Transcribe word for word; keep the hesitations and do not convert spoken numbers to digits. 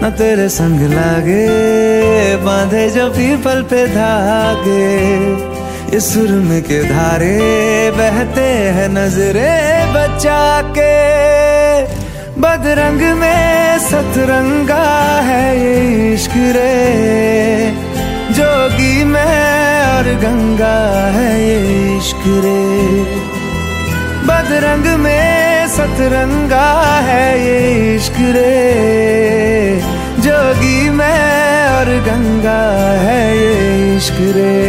न तेरे संग लागे, बांधे जो पीपल पे धागे, इस सुरम के धारे बहते हैं नजरे बचा के। बदरंग में सतरंगा है ये इश्क रे, जोगी में और गंगा है ये इश्क रे। बदरंग में सतरंगा है ये इश्क रे, जोगी में और गंगा है ये इश्क रे।